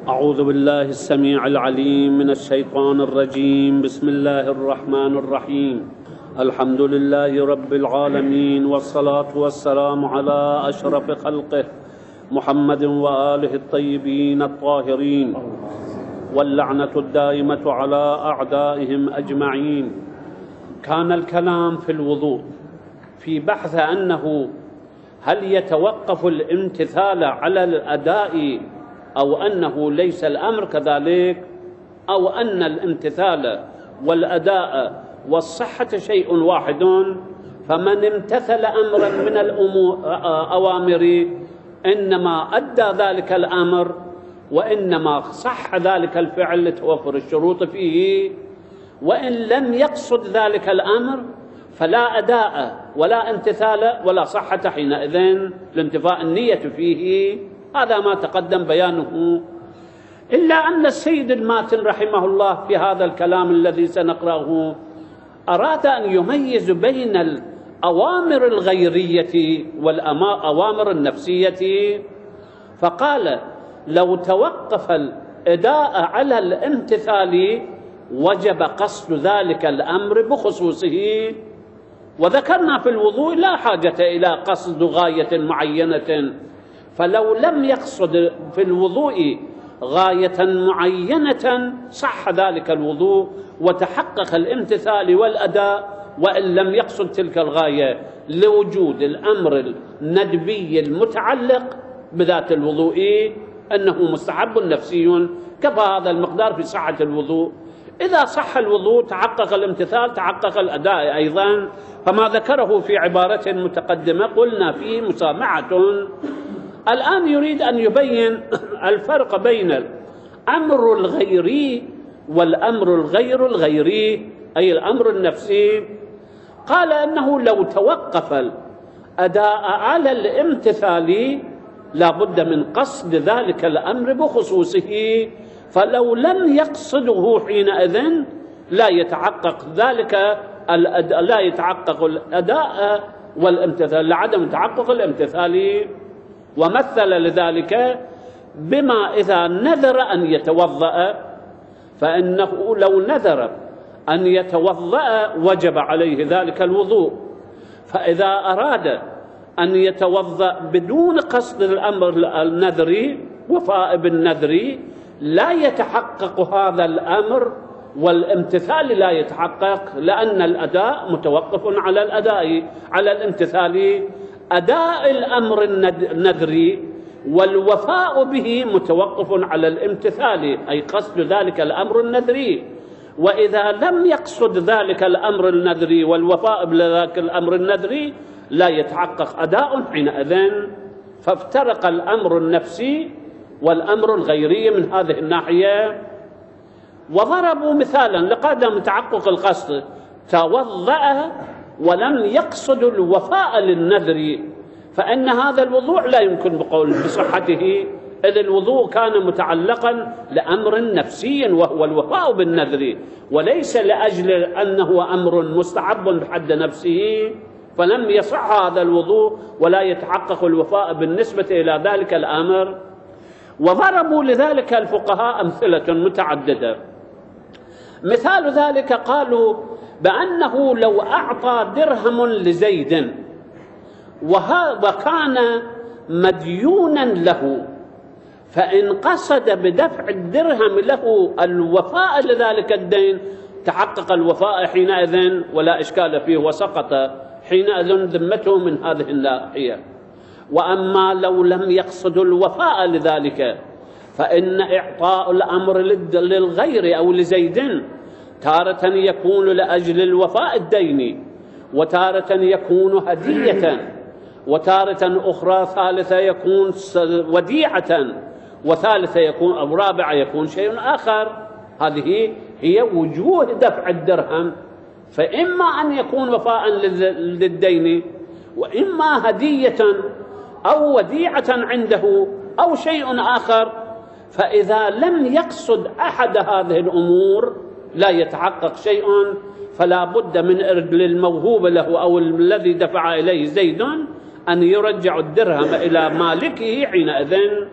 أعوذ بالله السميع العليم من الشيطان الرجيم. بسم الله الرحمن الرحيم. الحمد لله رب العالمين، والصلاة والسلام على أشرف خلقه محمد وآله الطيبين الطاهرين، واللعنة الدائمة على أعدائهم أجمعين. كان الكلام في الوضوء في بحث أنه هل يتوقف الامتثال على الأداء أو أنه ليس الأمر كذلك، أو أن الامتثال والأداء والصحة شيء واحد، فمن امتثل أمرا من الأوامر إنما أدى ذلك الأمر، وإنما صح ذلك الفعل لتوفر الشروط فيه، وإن لم يقصد ذلك الأمر فلا أداء ولا امتثال ولا صحة حينئذ لانتفاء النية فيه. هذا ما تقدم بيانه. إلا أن السيد الماتن رحمه الله في هذا الكلام الذي سنقرأه أراد أن يميز بين الأوامر الغيرية والأوامر النفسية، فقال: لو توقف الأداء على الامتثال وجب قصد ذلك الأمر بخصوصه. وذكرنا في الوضوء لا حاجة إلى قصد غاية معينة، فلو لم يقصد في الوضوء غاية معينة صح ذلك الوضوء وتحقق الامتثال والأداء، وإن لم يقصد تلك الغاية لوجود الأمر الندبي المتعلق بذات الوضوء أنه مستحب نفسي، كفى هذا المقدار في صحة الوضوء. إذا صح الوضوء تحقق الامتثال، تحقق الأداء أيضا. فما ذكره في عبارة متقدمة قلنا فيه مسامعة. الآن يريد أن يبين الفرق بين الأمر الغيري والأمر الغير الغيري، أي الأمر النفسي. قال أنه لو توقف الأداء على الامتثال لا بد من قصد ذلك الأمر بخصوصه، فلو لم يقصده حينئذ لا يتحقق لا يتحقق الأداء والامتثال لعدم تحقق الامتثال. ومثل لذلك بما إذا نذر أن يتوضأ، فإنه لو نذر أن يتوضأ وجب عليه ذلك الوضوء، فإذا أراد أن يتوضأ بدون قصد الأمر النذري وفاء بالنذر لا يتحقق هذا الأمر، والامتثال لا يتحقق، لأن الأداء متوقف على الأداء على الامتثال. أداء الأمر النذري والوفاء به متوقف على الامتثال، أي قصد ذلك الأمر النذري. وإذا لم يقصد ذلك الأمر النذري والوفاء بذلك الأمر النذري لا يتحقق أداء حينئذ. فافترق الأمر النفسي والأمر الغيري من هذه الناحية. وضربوا مثالا لقدم تحقق القصد: توضأ ولم يقصد الوفاء للنذر، فإن هذا الوضوء لا يمكن بقول بصحته، إذ الوضوء كان متعلقا لأمر نفسي وهو الوفاء بالنذر، وليس لأجل أنه أمر مستحب بحد نفسه، فلم يصح هذا الوضوء ولا يتحقق الوفاء بالنسبة إلى ذلك الأمر. وضربوا لذلك الفقهاء أمثلة متعددة. مثال ذلك قالوا بأنه لو أعطى درهم لزيد وكان مديونا له، فإن قصد بدفع الدرهم له الوفاء لذلك الدين تحقق الوفاء حينئذ ولا إشكال فيه، وسقط حينئذ ذمته من هذه الناحية. وأما لو لم يقصد الوفاء لذلك فإن إعطاء الأمر للغير أو لزيد تارة يكون لأجل الوفاء الديني، وتارة يكون هدية، وتارة أخرى ثالثة يكون وديعة، وثالثة يكون أو رابعة يكون شيء آخر. هذه هي وجوه دفع الدرهم، فإما أن يكون وفاء للدين، وإما هدية أو وديعة عنده أو شيء آخر. فإذا لم يقصد أحد هذه الأمور لا يتحقق شيء، فلا بد من للموهوب له أو الذي دفع إليه زيد أن يرجع الدرهم إلى مالكه حينئذ.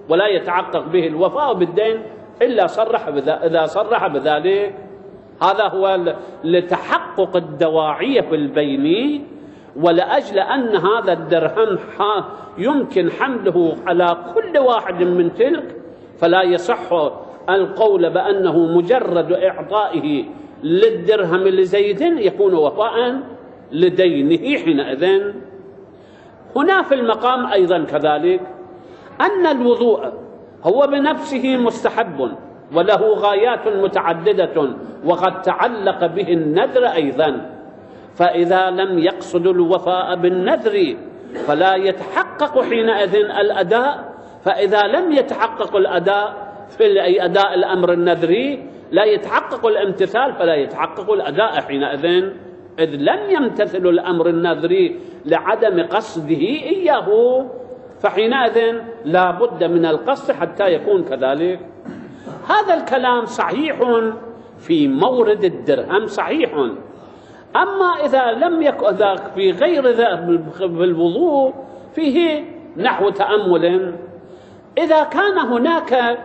ولا يتحقق به الوفاء بالدين إلا إذا صرح بذلك. هذا هو لتحقق الدواعية في البين، ولأجل أن هذا الدرهم يمكن حمله على كل واحد من تلك، فلا يصح القول بأنه مجرد إعطائه للدرهم لزيد يكون وفاء لدينه حينئذ. هنا في المقام أيضا كذلك أن الوضوء هو بنفسه مستحب وله غايات متعددة، وقد تعلق به النذر أيضا، فإذا لم يقصد الوفاء بالنذر فلا يتحقق حينئذ الأداء، فإذا لم يتحقق الأداء في أداء الأمر النذري لا يتحقق الامتثال، فلا يتحقق الأداء حينئذ، إذ لم يمتثل الأمر النذري لعدم قصده إياه، فحينئذ لا بد من القصد حتى يكون كذلك. هذا الكلام صحيح في مورد الدرهم صحيح، أما إذا لم يكن في غير الوضوء فيه نحو تأمل. إذا كان هناك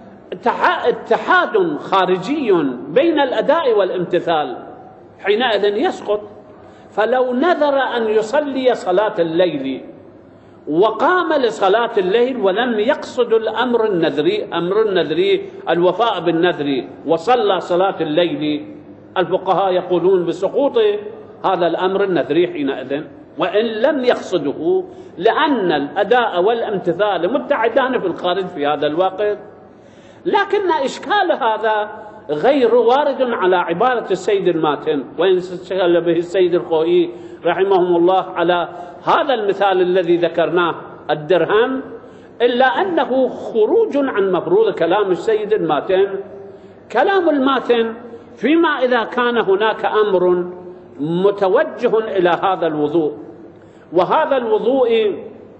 اتحاد خارجي بين الأداء والامتثال حينئذ يسقط. فلو نذر أن يصلي صلاة الليل وقام لصلاة الليل ولم يقصد الأمر النذري الوفاء بالنذر وصلى صلاة الليل، الفقهاء يقولون بسقوط هذا الأمر النذري حينئذ، وإن لم يقصده، لأن الأداء والامتثال مبتعدان في الخارج في هذا الوقت. لكن إشكال هذا غير وارد على عبارة السيد الماتن، وإن استشكل به السيد الخوئي رحمهم الله على هذا المثال الذي ذكرناه الدرهم، إلا أنه خروج عن مفروض كلام السيد الماتن. كلام الماتن فيما إذا كان هناك أمر متوجه إلى هذا الوضوء، وهذا الوضوء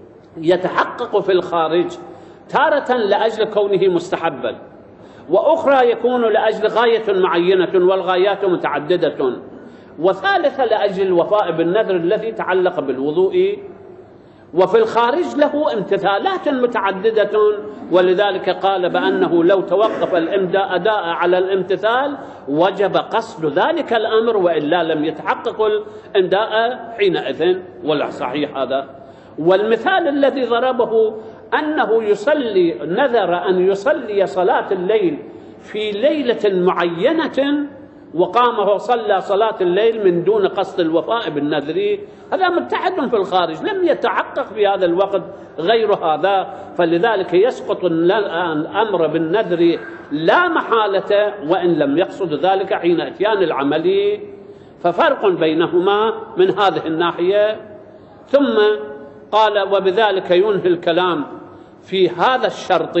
يتحقق في الخارج تارة لأجل كونه مستحبا، وأخرى يكون لأجل غاية معينة والغايات متعددة، وثالثة لأجل الوفاء بالنذر الذي تعلق بالوضوء، وفي الخارج له امتثالات متعددة، ولذلك قال بأنه لو توقف الأداء على الامتثال وجب قصد ذلك الأمر، وإلا لم يتحقق الأداء حينئذ، ولا صحيح هذا. والمثال الذي ضربه أنه نذر أن يصلي صلاة الليل في ليلة معينة وقام وصلى صلاة الليل من دون قصد الوفاء بالنذر، هذا متحد في الخارج لم يتحقق في هذا الوقت غير هذا، فلذلك يسقط الأمر بالنذر لا محالة وإن لم يقصد ذلك حين اتيان العمل، ففرق بينهما من هذه الناحية. ثم قال وبذلك ينهي الكلام في هذا الشرط.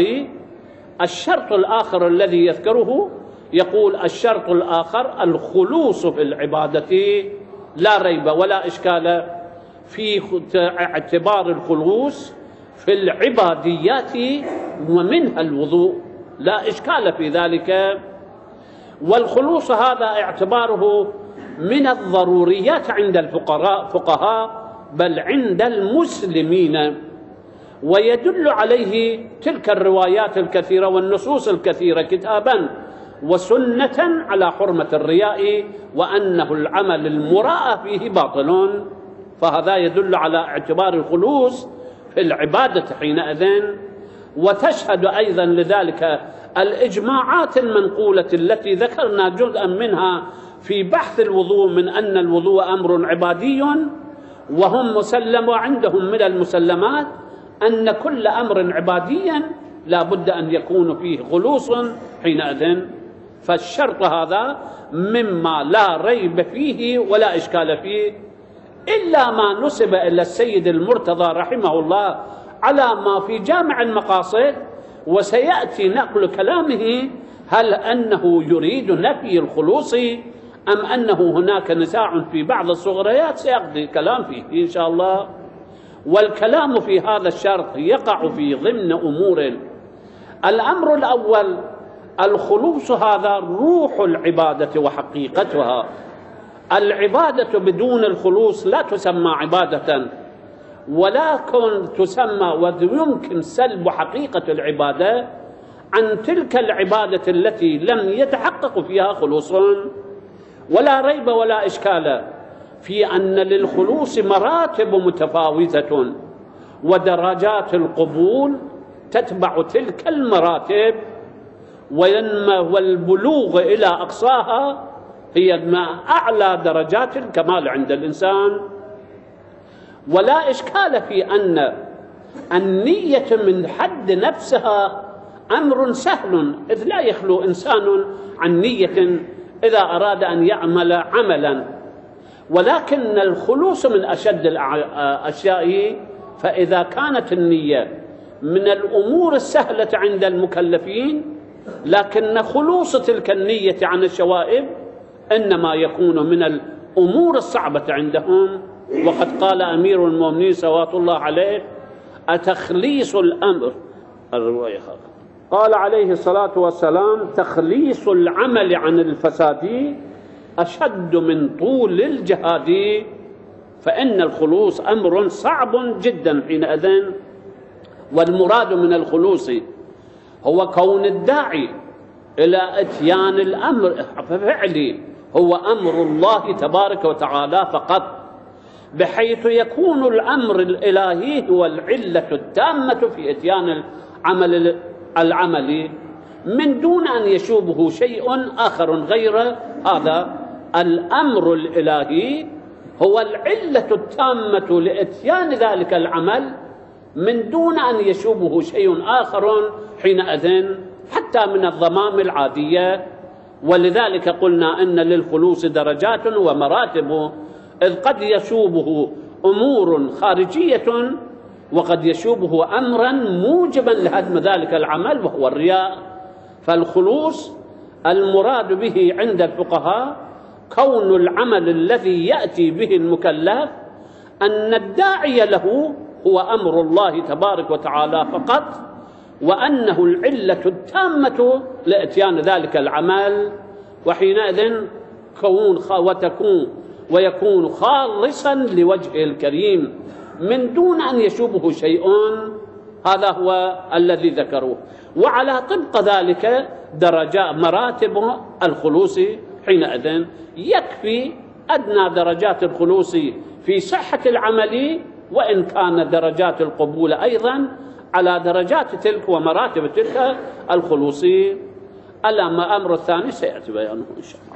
الشرط الآخر الذي يذكره يقول الشرط الآخر الخلوص في العبادة، لا ريب ولا إشكال في اعتبار الخلوص في العباديات ومنها الوضوء، لا إشكال في ذلك. والخلوص هذا اعتباره من الضروريات عند الفقهاء بل عند المسلمين، ويدل عليه تلك الروايات الكثيرة والنصوص الكثيرة كتابا وسنة على حرمة الرياء، وأنه العمل المراء فيه باطل، فهذا يدل على اعتبار الخلوص في العبادة حينئذ. وتشهد أيضا لذلك الإجماعات المنقولة التي ذكرنا جزءا منها في بحث الوضوء، من أن الوضوء أمر عبادي، وهم مسلم عندهم من المسلمات أن كل أمر عبادي لا بد أن يكون فيه خلوص حينئذ. فالشرط هذا مما لا ريب فيه ولا إشكال فيه، إلا ما نسب إلى السيد المرتضى رحمه الله على ما في جامع المقاصد، وسيأتي نقل كلامه هل أنه يريد نفي الخلوص أم أنه هناك نزاع في بعض الصغريات، سيقضي كلام فيه إن شاء الله. والكلام في هذا الشرط يقع في ضمن أمور. الأمر الأول الخلوص، هذا روح العبادة وحقيقتها. العبادة بدون الخلوص لا تسمى عبادة، ولكن تسمى ويمكن سلب حقيقة العبادة عن تلك العبادة التي لم يتحقق فيها خلوص. ولا ريب ولا إشكال في أن للخلوص مراتب متفاوتة، ودرجات القبول تتبع تلك المراتب، والبلوغ إلى أقصاها هي أعلى درجات الكمال عند الإنسان. ولا إشكال في أن النية من حد نفسها أمر سهل، إذ لا يخلو إنسان عن نية إذا أراد أن يعمل عملا، ولكن الخلوص من أشد الأشياء. فإذا كانت النية من الأمور السهلة عند المكلفين، لكن خلوص تلك النية عن الشوائب إنما يكون من الأمور الصعبة عندهم. وقد قال أمير المؤمنين صلوات الله عليه: أتخليص الأمر، قال عليه الصلاة والسلام: تخليص العمل عن الفساد أشد من طول الجهاد. فإن الخلوص أمر صعب جدا حينئذ. والمراد من الخلوص هو كون الداعي إلى إتيان الأمر فعلي هو أمر الله تبارك وتعالى فقط، بحيث يكون الأمر الإلهي هو العلة التامة في إتيان العمل من دون أن يشوبه شيء آخر غير هذا. الأمر الإلهي هو العلة التامة لإتيان ذلك العمل من دون أن يشوبه شيء آخر حينئذ، حتى من الضمام العادية. ولذلك قلنا إن للخلوص درجات ومراتب، إذ قد يشوبه أمور خارجية، وقد يشوبه أمرا موجبا لهدم ذلك العمل وهو الرياء. فالخلوص المراد به عند الفقهاء كون العمل الذي يأتي به المكلف أن الداعي له هو أمر الله تبارك وتعالى فقط، وأنه العلة التامة لإتيان ذلك العمل، وحينئذ ويكون خالصا لوجهه الكريم من دون أن يشوبه شيء. هذا هو الذي ذكروه. وعلى طبق ذلك درجات مراتب الخلوص حينئذ يكفي أدنى درجات الخلوص في صحة العمل، وإن كان درجات القبول أيضا على درجات تلك ومراتب تلك الخلوص. الأمر الثاني سيأتي بيانه إن شاء الله.